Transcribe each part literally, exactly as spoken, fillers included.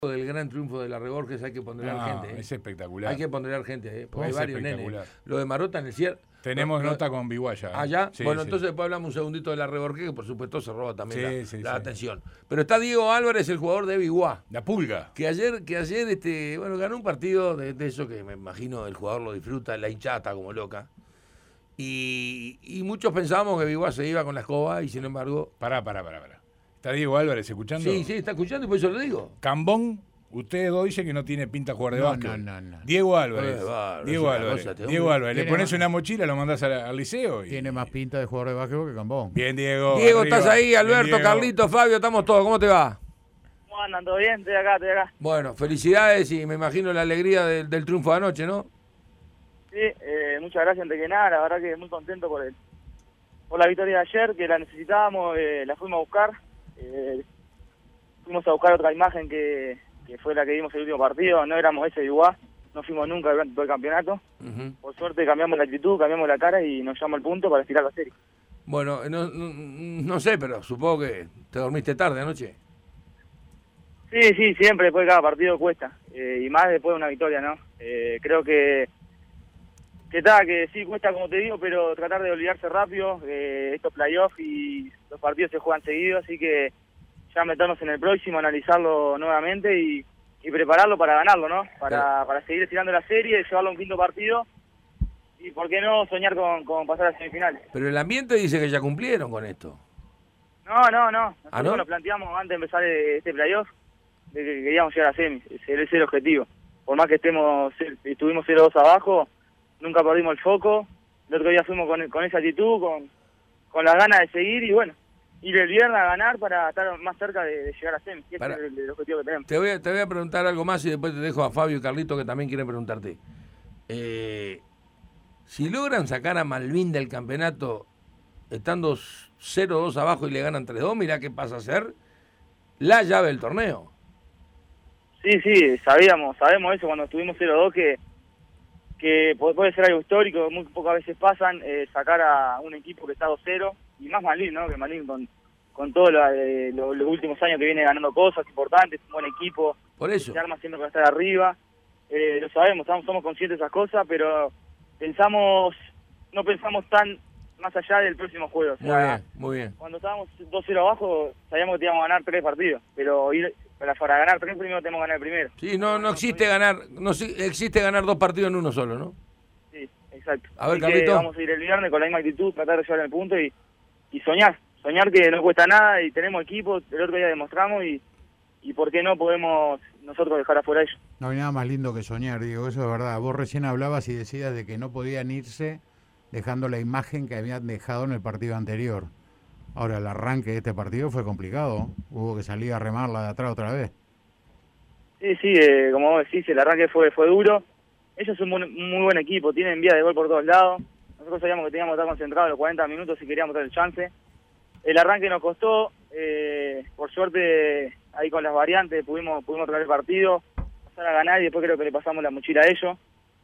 Del gran triunfo de la Reborges hay que ponderar No, gente. ¿eh? Es espectacular. Hay que ponderar gente, ¿eh? Porque hay Es varios espectacular. nenes. Lo de Marota en el cierre. Tenemos lo, nota lo, con Biguaya. ¿eh? ¿Allá? Sí, bueno, sí. entonces después hablamos un segundito de la Reborges, que por supuesto se roba también Sí, la, sí, la sí. atención. Pero está Diego Álvarez, el jugador de Biguá. La Pulga. Que ayer, que ayer este, bueno, ganó un partido de, de eso que me imagino el jugador lo disfruta, la hinchata como loca. Y, y muchos pensábamos que Biguá se iba con la escoba y sin embargo... Pará, pará, pará, pará. ¿Está Diego Álvarez escuchando? Sí, sí, está escuchando y por eso lo digo. Cambón, ustedes dos dicen que no tiene pinta de jugar de No, básquet. no, no, no. Diego Álvarez. Eh, bárbaro, Diego es una Álvarez. cosa, este Diego hombre. Álvarez. Le Tiene pones más- una mochila, lo mandás al, al liceo. Y... Tiene más pinta de jugador de básquetbol que Cambón. Bien, Diego. Diego, arriba. estás ahí, Bien, Alberto, Diego. Carlito, Fabio, estamos todos. ¿Cómo te va? ¿Cómo andan? ¿Todo bien? Estoy acá, estoy acá. Bueno, felicidades y me imagino la alegría del, del triunfo de anoche, ¿no? Sí, eh, muchas gracias antes que nada. La verdad que muy contento por el, por la victoria de ayer, que la necesitábamos, eh, la fuimos a buscar. Eh, fuimos a buscar otra imagen que, que fue la que vimos el último partido. No éramos ese igual, no fuimos nunca durante todo el campeonato. Uh-huh. Por suerte cambiamos la actitud, cambiamos la cara y nos llamó el punto para estirar la serie. Bueno, no, no, no sé, pero supongo que te dormiste tarde anoche. Sí, sí, siempre después de cada partido cuesta. Eh, y más después de una victoria, ¿no? Eh, creo que que está, que sí cuesta como te digo, pero tratar de olvidarse rápido, eh, estos playoffs y los partidos se juegan seguidos, así que ya meternos en el próximo, analizarlo nuevamente y, y prepararlo para ganarlo, ¿no? Para, para seguir estirando la serie, llevarlo a un quinto partido y por qué no soñar con, con pasar a semifinales. Pero el ambiente dice que ya cumplieron con esto. No, no, no. Nosotros ¿Ah, no? nos planteamos antes de empezar este playoff de que queríamos llegar a semis, ese es el objetivo. Por más que estemos estuvimos cero dos abajo, nunca perdimos el foco. El otro día fuimos con, con esa actitud, con, con las ganas de seguir y bueno, ir el viernes a ganar para estar más cerca de, de llegar a semis. Ese Para- es el, el objetivo que tenemos. Te voy, a, te voy a preguntar algo más y después te dejo a Fabio y Carlito que también quieren preguntarte. Eh, si logran sacar a Malvin del campeonato estando cero dos abajo y le ganan tres dos, mirá qué pasa a ser la llave del torneo. Sí, sí, sabíamos, sabemos eso cuando estuvimos cero dos que que pu- puede ser algo histórico, muy pocas veces pasan, eh, sacar a un equipo que está dos cero, y más Malvin, ¿no? Que Malvin con, con todos eh, lo- los últimos años que viene ganando cosas importantes, un buen equipo, Por eso. se arma siempre para estar arriba, eh, lo sabemos, estamos, somos conscientes de esas cosas, pero pensamos, no pensamos tan más allá del próximo juego. O Muy sea, bien, muy bien. cuando estábamos dos cero abajo, sabíamos que íbamos a ganar tres partidos, pero ir para, para ganar tres primero tenemos que ganar el primero. Sí, no, no existe ganar, no si- existe ganar dos partidos en uno solo, ¿no? Sí, exacto. A ver, Así que Carlito. vamos a ir el viernes con la misma actitud, tratar de llevar el punto y, y soñar. Soñar que no cuesta nada y tenemos equipo, el otro día demostramos y, y por qué no podemos nosotros dejar afuera a ellos. No hay nada más lindo que soñar, digo, eso es verdad. Vos recién hablabas y decías de que no podían irse dejando la imagen que habían dejado en el partido anterior. Ahora, el arranque de este partido fue complicado. Hubo que salir a remarla de atrás otra vez. Sí, sí, eh, como vos decís, el arranque fue fue duro. Ellos son un, buen- un muy buen equipo, tienen vía de gol por todos lados. Nosotros sabíamos que teníamos que estar concentrados los cuarenta minutos si queríamos tener el chance. El arranque nos costó, eh, por suerte ahí con las variantes pudimos pudimos traer el partido, pasar a ganar y después creo que le pasamos la mochila a ellos.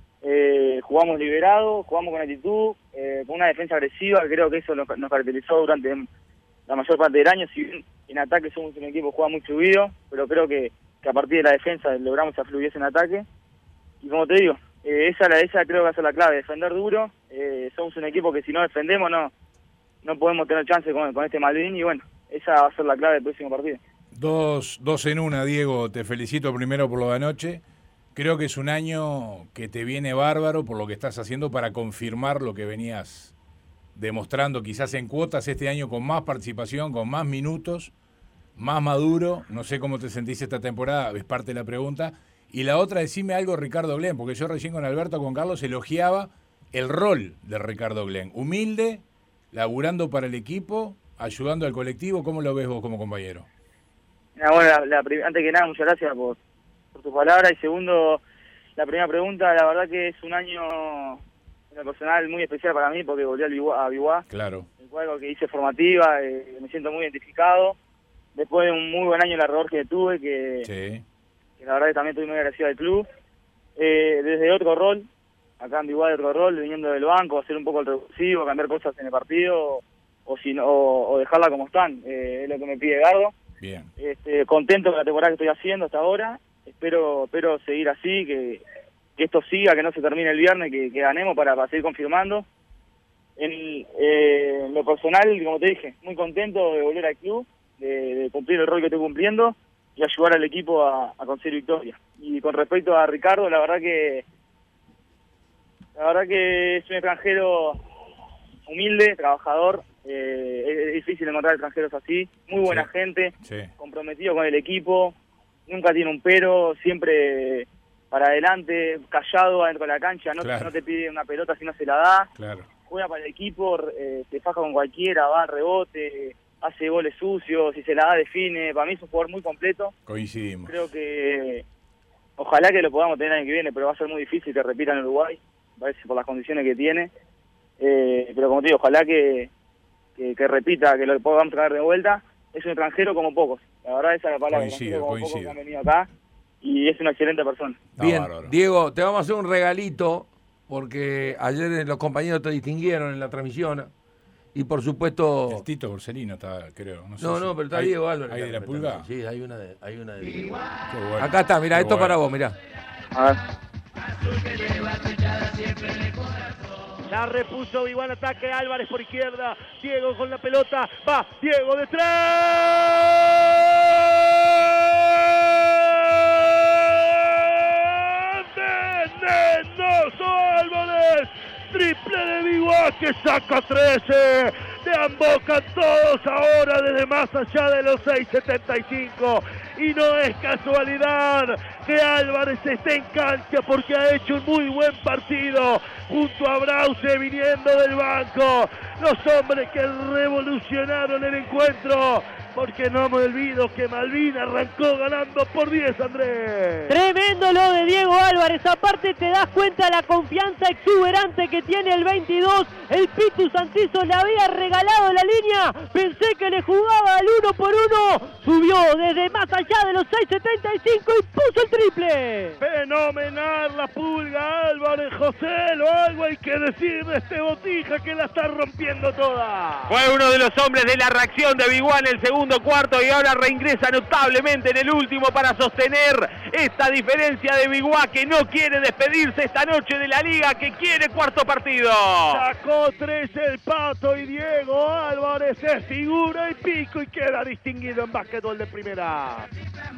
Eh, jugamos liberados, jugamos con actitud, eh, con una defensa agresiva, que creo que eso nos, nos caracterizó durante la mayor parte del año. Si bien en ataque somos un equipo que juega muy fluido, pero creo que, que a partir de la defensa logramos esa fluidez en ataque. Y como te digo, eh, esa, la, esa creo que va a ser la clave, defender duro. Eh, somos un equipo que si no defendemos no no podemos tener chance con, con este Malvin y bueno, esa va a ser la clave del próximo partido. Dos, dos en una, Diego. Te felicito primero por lo de anoche. Creo que es un año que te viene bárbaro por lo que estás haciendo para confirmar lo que venías demostrando quizás en cuotas este año con más participación, con más minutos, más maduro. No sé cómo te sentís esta temporada, es parte de la pregunta. Y la otra, decime algo, Ricardo Glenn, porque yo recién con Alberto, con Carlos, elogiaba el rol de Ricardo Glenn. Humilde, laburando para el equipo, ayudando al colectivo. ¿Cómo lo ves vos como compañero? Ah, bueno, la, la, prim- antes que nada, muchas gracias por, por tu palabra. Y segundo, la primera pregunta, la verdad que es un año en lo personal muy especial para mí porque volví al Biguá- a Biguá. Claro. Fue algo que hice formativa, eh, me siento muy identificado. Después de un muy buen año en la Reborges que tuve, que, Sí. que la verdad que también estoy muy agradecido al club. Eh, desde otro rol, acá en Biguá de otro rol, viniendo del banco, hacer un poco el revulsivo, cambiar cosas en el partido o, si no, o, o dejarla como están, eh, es lo que me pide Gardo. Bien. Este, contento con la temporada que estoy haciendo hasta ahora espero espero seguir así, que, que esto siga, que no se termine el viernes, que, que ganemos para, para seguir confirmando. En, eh, en lo personal, como te dije, muy contento de volver al club, de, de cumplir el rol que estoy cumpliendo y ayudar al equipo a, a conseguir victoria. Y con respecto a Ricardo, la verdad que la verdad que es un extranjero humilde, trabajador, eh, es difícil encontrar extranjeros así, muy buena Sí. gente, Sí. comprometido con el equipo, nunca tiene un pero, siempre para adelante, callado adentro de la cancha, no, Claro. no te pide una pelota si no se la da, Claro. juega para el equipo, eh, se faja con cualquiera, va al rebote, hace goles sucios, si se la da define, para mí es un jugador muy completo, Coincidimos. creo que ojalá que lo podamos tener el año que viene, pero va a ser muy difícil que repita en Uruguay, parece por las condiciones que tiene, eh, pero como te digo, ojalá que, que, que repita, que lo podamos traer de vuelta. Es un extranjero como pocos, la verdad esa es la palabra, Coincido, extranjero como pocos que coincido. han venido acá, y es una excelente persona. Está Bien, bárbaro. Diego, te vamos a hacer un regalito, porque ayer los compañeros te distinguieron en la transmisión, y por supuesto... El Tito Borsellino está, creo. No, sé No, si- no, pero está ¿Hay- Diego Álvarez. ¿Hay de la también, pulga? Sí, hay una de... Hay una de... Qué bueno. Acá está, mirá, Qué esto bueno. para vos, mirá. A ver. La repuso Biguán, ataque Álvarez por izquierda. Diego con la pelota. Va Diego detrás. Venenoso Álvarez. Triple de Biguán que saca trece. De Amboca todos ahora desde más allá de los seis setenta y cinco. Y no es casualidad que Álvarez esté en cancha porque ha hecho un muy buen partido junto a Brause viniendo del banco. Los hombres que revolucionaron el encuentro, porque no me olvido que Malvin arrancó ganando por diez, Andrés. Tremendo lo de Diego Álvarez, aparte te das cuenta la confianza exuberante que tiene el veintidós, el Pitu Santizo le había regalado la línea, pensé que le jugaba al uno por uno, subió desde más allá de los seis setenta y cinco y puso el triple. Fenomenal la pulga Álvarez, José, lo algo hay que decir de este Botija que la está rompiendo toda. Fue uno de los hombres de la reacción de Biguán en el segundo cuarto y ahora reingresa notablemente en el último para sostener esta diferencia de Biguán que no quiere despedirse esta noche de la liga, que quiere cuarto partido. Sacó tres el Pato y Diego Álvarez es figura y pico y queda distinguido en básquetbol de primera.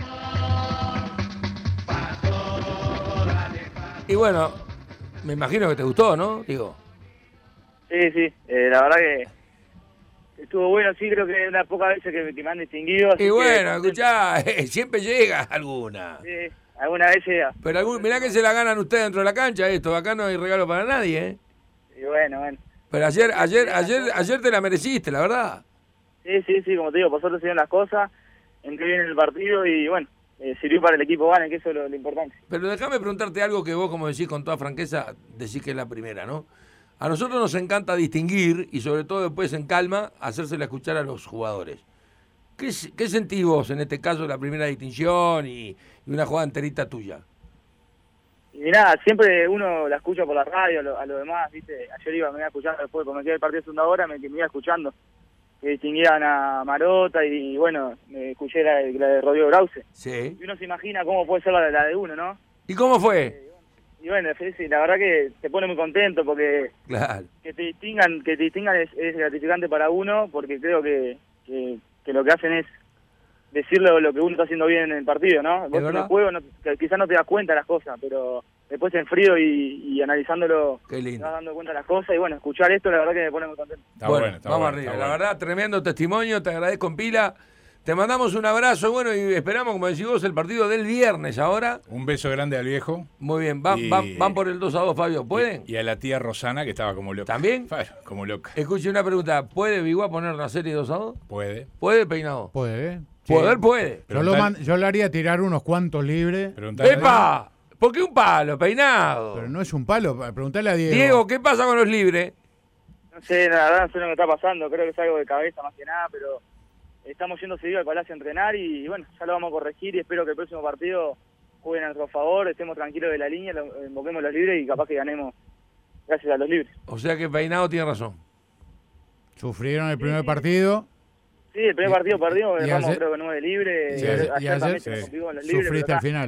Y bueno, me imagino que te gustó, ¿no? Digo. Sí, sí, eh, la verdad que estuvo bueno, sí, creo que es una pocas veces que, que me han distinguido. así Y que- bueno, escuchá, siempre llega alguna. Sí, alguna vez llega. Pero algún, mirá que se la ganan ustedes dentro de la cancha esto, acá no hay regalo para nadie, ¿eh? Y bueno, bueno. Pero ayer, ayer, ayer, ayer te la mereciste, la verdad. Sí, sí, sí, como te digo, por suerte se dieron las cosas, entré bien en el partido y bueno, eh, sirvió para el equipo gane, que eso es lo, lo importante. Pero déjame preguntarte algo que vos, como decís con toda franqueza, decís que es la primera, ¿no? A nosotros nos encanta distinguir y sobre todo después en calma hacérsela escuchar a los jugadores. ¿Qué, qué sentís vos en este caso de la primera distinción y, y una jugada enterita tuya? Y nada, siempre uno la escucha por la radio, a lo, a lo demás, ¿viste? Ayer iba, me iba escuchando después, cuando me quedé el partido de segunda hora, me, me iba escuchando. Que distinguían a Marota y, bueno, me escuché la, la de Rodrigo Brause. Sí. Y uno se imagina cómo puede ser la, de- la de uno, ¿no? ¿Y cómo fue? Y bueno, sí, sí, la verdad que te pone muy contento porque Claro. que te distingan, que te distingan es, es gratificante para uno, porque creo que, que, que lo que hacen es decirle lo que uno está haciendo bien en el partido, ¿no? Vos en verdad? el juego no, que quizás no te das cuenta de las cosas, pero después en frío y, y analizándolo Qué te lindo. vas dando cuenta de las cosas y bueno, escuchar esto la verdad que me pone muy contento. Está bueno, bueno, está vamos bueno, arriba. está La bueno. verdad, tremendo testimonio, te agradezco en pila. Te mandamos un abrazo, bueno, y esperamos, como decís vos, el partido del viernes ahora. Un beso grande al viejo. Muy bien, van, Y- van, van por el dos a dos, Fabio. ¿Pueden? Y, y a la tía Rosana, que estaba como loca. ¿También? Claro, como loca. Escuche una pregunta, ¿puede Biguá poner una serie dos a dos? Puede. ¿Puede, Peinado? Puede, ¿eh? Sí. Poder puede. Yo, lo Preguntar- man- yo le haría tirar unos cuantos libres, Preguntale a ¡Epa! ¿Por qué un palo, Peinado? pero no es un palo. Preguntale a Diego. Diego, ¿qué pasa con los libres? No sé, la verdad no sé lo que está pasando, creo que es algo de cabeza más que nada, pero estamos yendo seguido al Palacio a entrenar y bueno, ya lo vamos a corregir y espero que el próximo partido jueguen a nuestro favor, estemos tranquilos de la línea, lo- invoquemos los libres y capaz que ganemos gracias a los libres. O sea que Peinado tiene razón. Sufrieron el primer partido, Sí, el primer partido perdimos, y dejamos ayer- creo que nueve libres, y ayer, ayer- y ayer también sí. se nos complicó con los libres, sufriste pero al final. está, es algo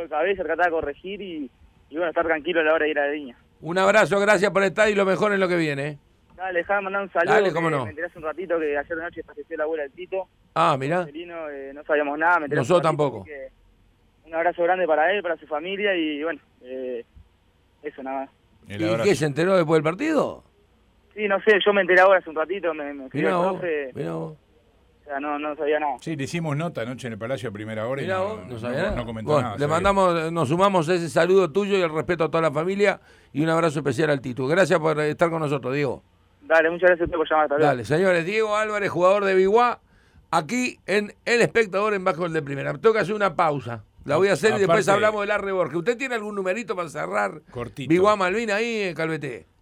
de cabeza, tratar de corregir y, y bueno, estar tranquilo a la hora de ir a la línea. Un abrazo, gracias por estar y lo mejor en lo que viene. ¿eh? Dale, dejá de mandar un saludo. Dale, cómo no. Me enteré hace un ratito que ayer de noche falleció la abuela del Tito. Ah, mirá. Marcelino, eh, no sabíamos nada. Me enteré Nosotros hace un ratito, tampoco. así que un abrazo grande para él, para su familia y bueno, eh, eso nada más. El ¿Y abrazo. qué, se enteró después del partido? Sí, no sé, yo me enteré ahora hace un ratito, me, me escribió Mirá el vos, profe, mirá vos. o sea, no, no sabía nada. Sí, le hicimos nota anoche en el Palacio a primera hora Mirá y vos, no, no sabía nada. no comentó Bueno, nada. le sabía. mandamos, nos sumamos ese saludo tuyo y el respeto a toda la familia y un abrazo especial al Tito. Gracias por estar con nosotros, Diego. Dale, muchas gracias a usted por llamar. Hasta luego. Dale, señores, Diego Álvarez, jugador de Biguá, aquí en El Espectador en Bajo el de Primera. Me toca hacer una pausa. La voy a hacer y después Aparte- hablamos del Arre Borges. ¿Usted tiene algún numerito para cerrar Cortito. Biguá Malvin ahí, Calveté?